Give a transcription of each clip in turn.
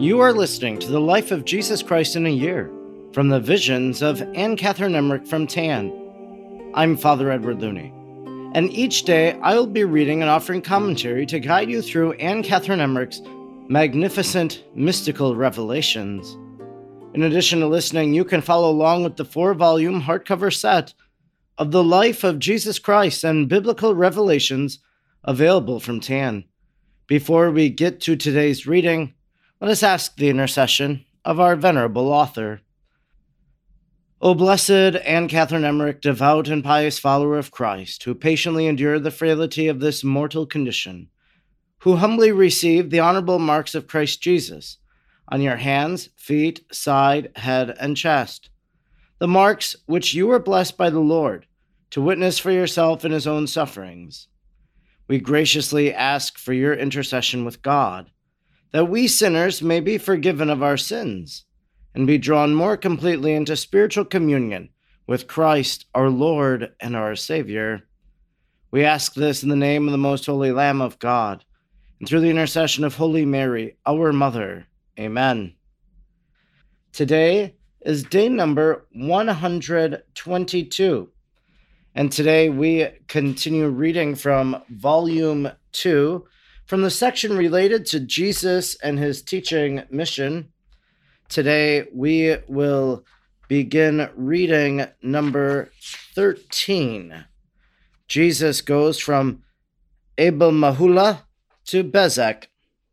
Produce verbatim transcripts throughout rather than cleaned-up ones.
You are listening to the Life of Jesus Christ in a Year from the Visions of Anne Catherine Emmerich from Tann. I'm Father Edward Looney, and each day I will be reading and offering commentary to guide you through Anne Catherine Emmerich's magnificent mystical revelations. In addition to listening, you can follow along with the four-volume hardcover set of the Life of Jesus Christ and Biblical Revelations available from Tann. Before we get to today's reading, let us ask the intercession of our venerable author. O blessed Anne Catherine Emmerich, devout and pious follower of Christ, who patiently endured the frailty of this mortal condition, who humbly received the honorable marks of Christ Jesus on your hands, feet, side, head, and chest, the marks which you were blessed by the Lord to witness for yourself in his own sufferings. We graciously ask for your intercession with God, that we sinners may be forgiven of our sins and be drawn more completely into spiritual communion with Christ, our Lord and our Savior. We ask this in the name of the most holy Lamb of God, and through the intercession of Holy Mary, our Mother. Amen. Today is day number one hundred twenty-two, and today we continue reading from Volume two, from the section related to Jesus and his teaching mission. Today we will begin reading number thirteen. Jesus goes from Abel Meholah to Bezek.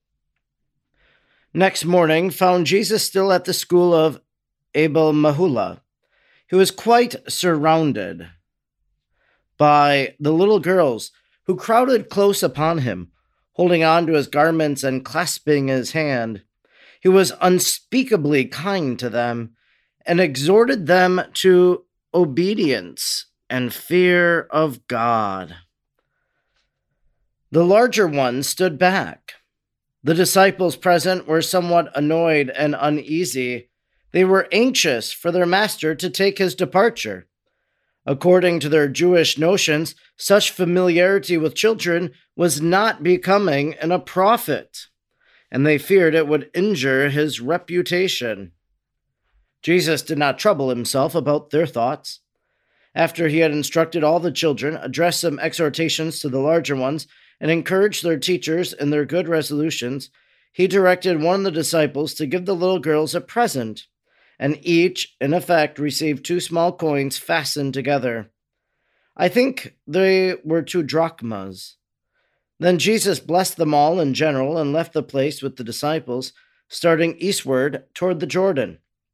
Next morning found Jesus still at the school of Abel Meholah. He was quite surrounded by the little girls who crowded close upon him, holding on to his garments and clasping his hand. He was unspeakably kind to them and exhorted them to obedience and fear of God. The larger ones stood back. The disciples present were somewhat annoyed and uneasy. They were anxious for their master to take his departure. According to their Jewish notions, such familiarity with children was not becoming in a prophet, and they feared it would injure his reputation. Jesus did not trouble himself about their thoughts. After he had instructed all the children, addressed some exhortations to the larger ones, and encouraged their teachers in their good resolutions, he directed one of the disciples to give the little girls a present, and each, in effect, received two small coins fastened together. I think they were two drachmas. Then Jesus blessed them all in general and left the place with the disciples, starting eastward toward the Jordan.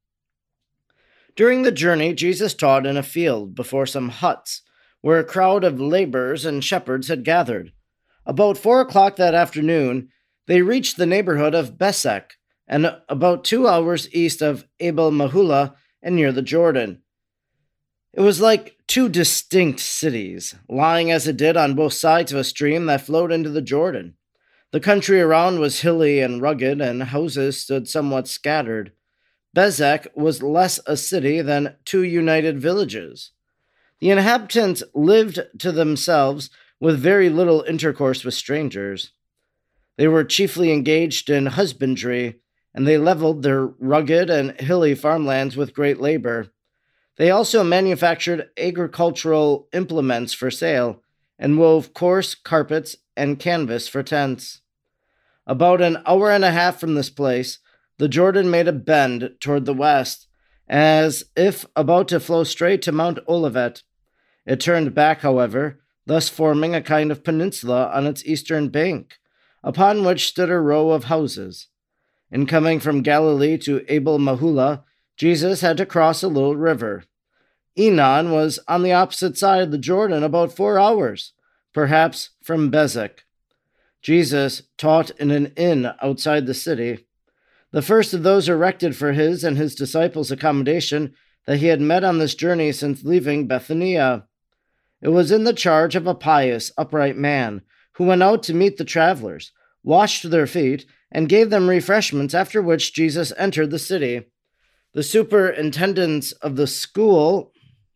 During the journey, Jesus taught in a field before some huts, where a crowd of laborers and shepherds had gathered. About four o'clock that afternoon, they reached the neighborhood of Bezek, and about two hours east of Abel Meholah and near the Jordan. It was like two distinct cities, lying as it did on both sides of a stream that flowed into the Jordan. The country around was hilly and rugged, and houses stood somewhat scattered. Bezek was less a city than two united villages. The inhabitants lived to themselves with very little intercourse with strangers. They were chiefly engaged in husbandry, and they leveled their rugged and hilly farmlands with great labor. They also manufactured agricultural implements for sale, and wove coarse carpets and canvas for tents. About an hour and a half from this place, the Jordan made a bend toward the west, as if about to flow straight to Mount Olivet. It turned back, however, thus forming a kind of peninsula on its eastern bank, upon which stood a row of houses. In coming from Galilee to Abel Meholah, Jesus had to cross a little river. Enon was on the opposite side of the Jordan about four hours, perhaps from Bezek. Jesus taught in an inn outside the city. The first of those erected for his and his disciples' accommodation that he had met on this journey since leaving Bethania. It was in the charge of a pious, upright man, who went out to meet the travelers, washed their feet, and gave them refreshments, after which Jesus entered the city. The superintendents of the school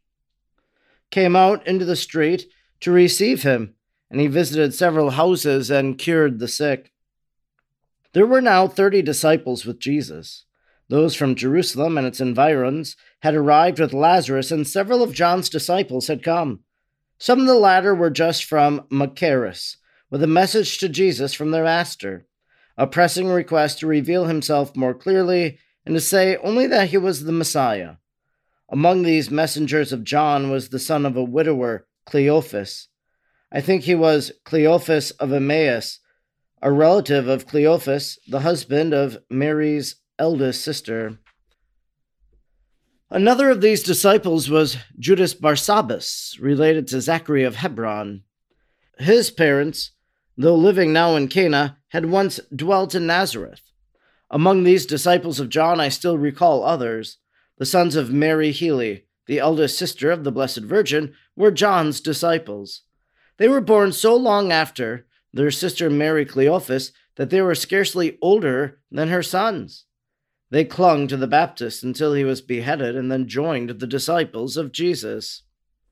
came out into the street to receive him, and he visited several houses and cured the sick. There were now thirty disciples with Jesus. Those from Jerusalem and its environs had arrived with Lazarus, and several of John's disciples had come. Some of the latter were just from Machaerus, with a message to Jesus from their master, a pressing request to reveal himself more clearly and to say only that he was the Messiah. Among these messengers of John was the son of a widower, Cleophas. I think he was Cleophas of Emmaus, a relative of Cleophas, the husband of Mary's eldest sister. Another of these disciples was Judas Barsabbas, related to Zachary of Hebron. His parents, though living now in Cana, had once dwelt in Nazareth. Among these disciples of John I still recall others. The sons of Mary Healy, the eldest sister of the Blessed Virgin, were John's disciples. They were born so long after their sister Mary Cleophas that they were scarcely older than her sons. They clung to the Baptist until he was beheaded and then joined the disciples of Jesus.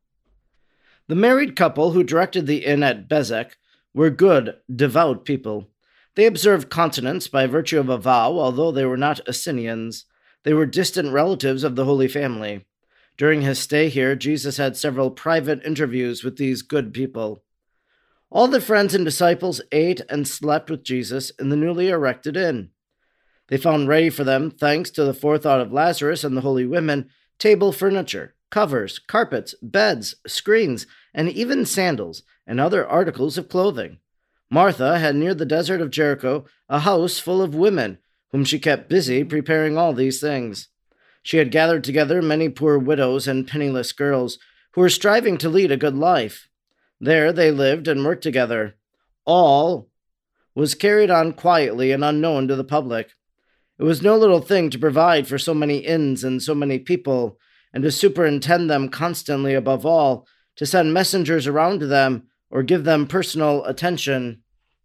The married couple who directed the inn at Bezek were good, devout people. They observed continence by virtue of a vow, although they were not Essenians. They were distant relatives of the Holy Family. During his stay here, Jesus had several private interviews with these good people. All the friends and disciples ate and slept with Jesus in the newly erected inn. They found ready for them, thanks to the forethought of Lazarus and the holy women, table furniture, covers, carpets, beds, screens, and even sandals and other articles of clothing. Martha had near the desert of Jericho a house full of women, whom she kept busy preparing all these things. She had gathered together many poor widows and penniless girls who were striving to lead a good life. There they lived and worked together. All was carried on quietly and unknown to the public. It was no little thing to provide for so many inns and so many people, and to superintend them constantly above all, to send messengers around to them or give them personal attention.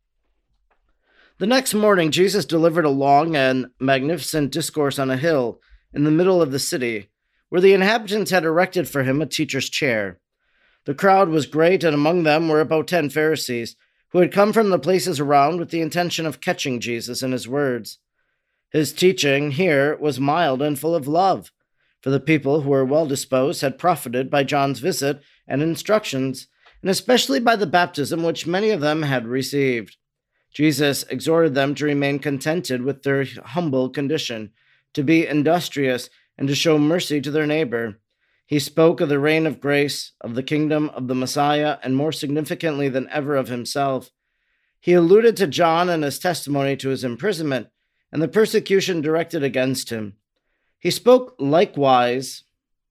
The next morning, Jesus delivered a long and magnificent discourse on a hill in the middle of the city, where the inhabitants had erected for him a teacher's chair. The crowd was great, and among them were about ten Pharisees, who had come from the places around with the intention of catching Jesus in his words. His teaching here was mild and full of love, for the people who were well-disposed had profited by John's visit and instructions, and especially by the baptism which many of them had received. Jesus exhorted them to remain contented with their humble condition, to be industrious, and to show mercy to their neighbor. He spoke of the reign of grace, of the kingdom of the Messiah, and more significantly than ever of himself. He alluded to John and his testimony to his imprisonment, and the persecution directed against him. He spoke likewise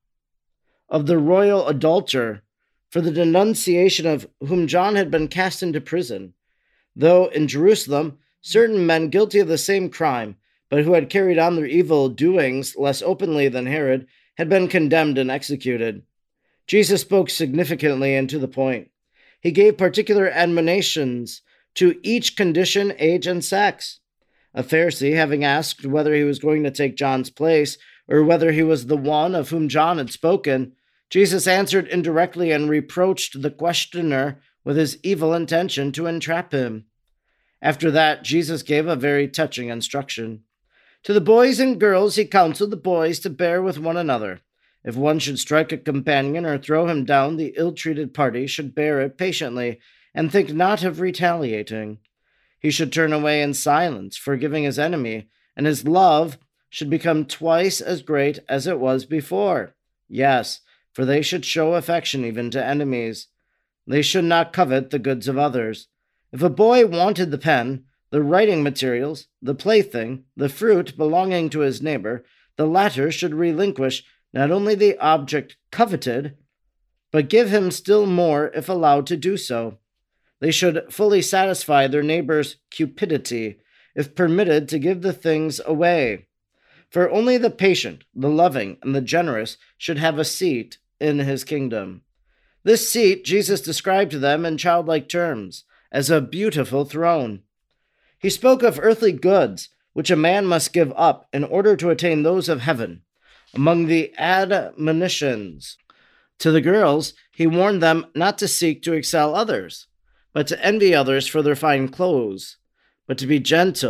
of the royal adulterer, for the denunciation of whom John had been cast into prison, though in Jerusalem certain men guilty of the same crime, but who had carried on their evil doings less openly than Herod, had been condemned and executed. Jesus spoke significantly and to the point. He gave particular admonitions to each condition, age, and sex. A Pharisee, having asked whether he was going to take John's place, or whether he was the one of whom John had spoken, Jesus answered indirectly and reproached the questioner with his evil intention to entrap him. After that, Jesus gave a very touching instruction. To the boys and girls he counseled the boys to bear with one another. If one should strike a companion or throw him down, the ill-treated party should bear it patiently, and think not of retaliating. He should turn away in silence, forgiving his enemy, and his love should become twice as great as it was before. Yes, for they should show affection even to enemies. They should not covet the goods of others. If a boy wanted the pen, the writing materials, the plaything, the fruit belonging to his neighbor, the latter should relinquish not only the object coveted, but give him still more if allowed to do so. They should fully satisfy their neighbor's cupidity, if permitted to give the things away. For only the patient, the loving, and the generous should have a seat in his kingdom. This seat Jesus described to them in childlike terms, as a beautiful throne. He spoke of earthly goods, which a man must give up in order to attain those of heaven. Among the admonitions to the girls, he warned them not to seek to excel others, but to envy others for their fine clothes, but to be gentle,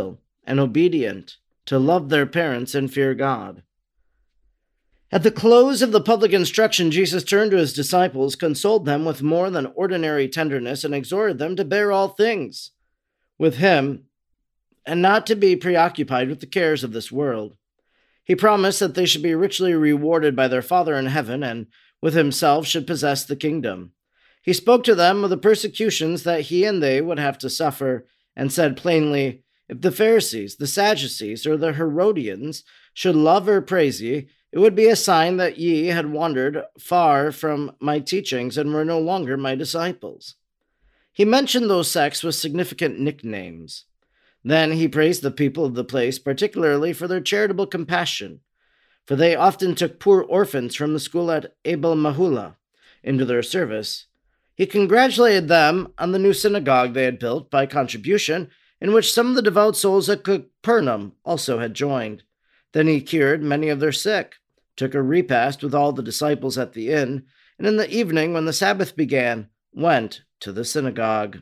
and obedient, to love their parents and fear God. At the close of the public instruction, Jesus turned to his disciples, consoled them with more than ordinary tenderness, and exhorted them to bear all things with him and not to be preoccupied with the cares of this world. He promised that they should be richly rewarded by their Father in heaven and with himself should possess the kingdom. He spoke to them of the persecutions that he and they would have to suffer and said plainly, "If the Pharisees, the Sadducees, or the Herodians should love or praise ye, it would be a sign that ye had wandered far from my teachings and were no longer my disciples." He mentioned those sects with significant nicknames. Then he praised the people of the place, particularly for their charitable compassion, for they often took poor orphans from the school at Abel Mahula into their service. He congratulated them on the new synagogue they had built by contribution, in which some of the devout souls at Capernaum also had joined. Then he cured many of their sick, took a repast with all the disciples at the inn, and in the evening, when the Sabbath began, went to the synagogue.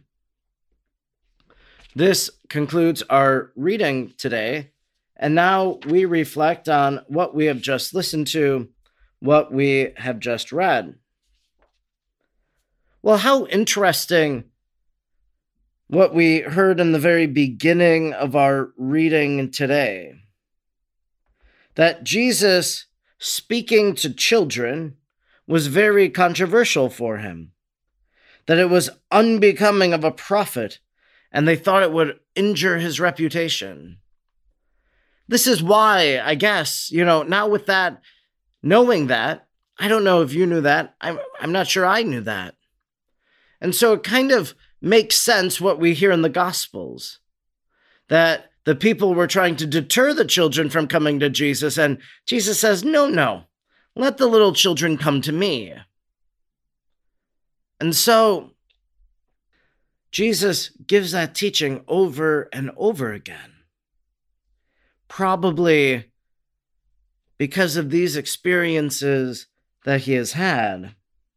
This concludes our reading today, and now we reflect on what we have just listened to, what we have just read. Well, how interesting what we heard in the very beginning of our reading today. That Jesus speaking to children was very controversial for him. That it was unbecoming of a prophet, and they thought it would injure his reputation. This is why, I guess, you know, now with that, knowing that, I don't know if you knew that, I'm, I'm not sure I knew that. And so it kind of makes sense what we hear in the Gospels, that the people were trying to deter the children from coming to Jesus, and Jesus says, no, no, let the little children come to me. And so Jesus gives that teaching over and over again, probably because of these experiences that he has had.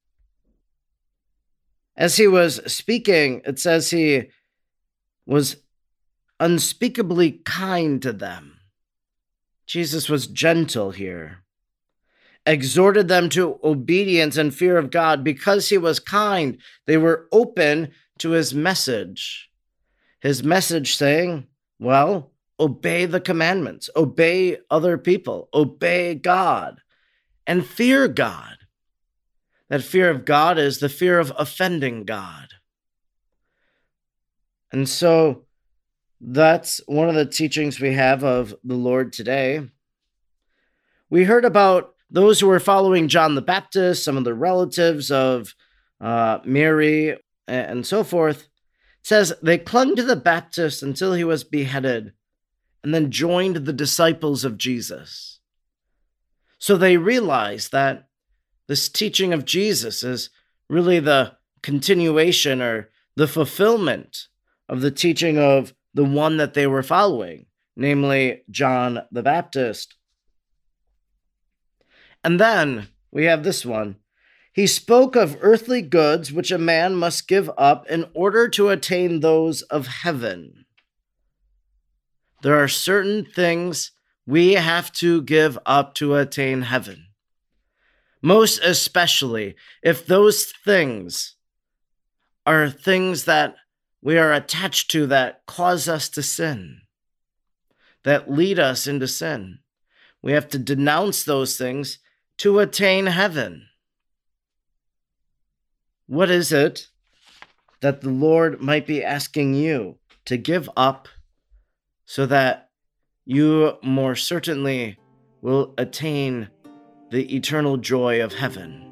As he was speaking, it says he was unspeakably kind to them. Jesus was gentle here, exhorted them to obedience and fear of God. Because he was kind, they were open to his message. His message saying, well, obey the commandments, obey other people, obey God, and fear God. That fear of God is the fear of offending God. And so that's one of the teachings we have of the Lord today. We heard about those who were following John the Baptist, some of the relatives of uh, Mary, and so forth. It says they clung to the Baptist until he was beheaded, and then joined the disciples of Jesus. So they realized that this teaching of Jesus is really the continuation or the fulfillment of the teaching of the one that they were following, namely John the Baptist. And then we have this one. He spoke of earthly goods which a man must give up in order to attain those of heaven. There are certain things we have to give up to attain heaven. Most especially if those things are things that we are attached to that cause us to sin, that lead us into sin. We have to denounce those things to attain heaven. What is it that the Lord might be asking you to give up so that you more certainly will attain the eternal joy of heaven?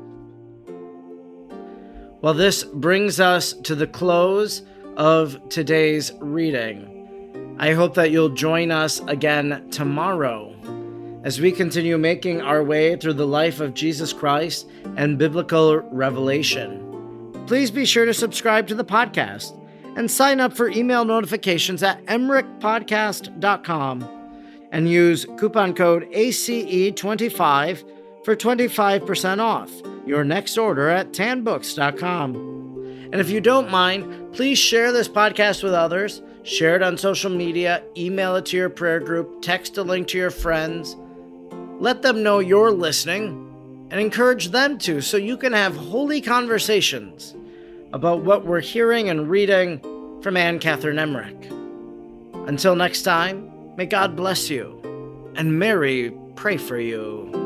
Well, this brings us to the close of today's reading. I hope that you'll join us again tomorrow as we continue making our way through the life of Jesus Christ and biblical revelation. Please be sure to subscribe to the podcast and sign up for email notifications at emmerich podcast dot com. And use coupon code A C E twenty-five for twenty-five percent off your next order at tan books dot com. And if you don't mind, please share this podcast with others, Share it on social media, email it to your prayer group, text a link to your friends. Let them know you're listening and encourage them to, so you can have holy conversations about what we're hearing and reading from Anne Catherine Emmerich. Until next time, may God bless you, and Mary pray for you.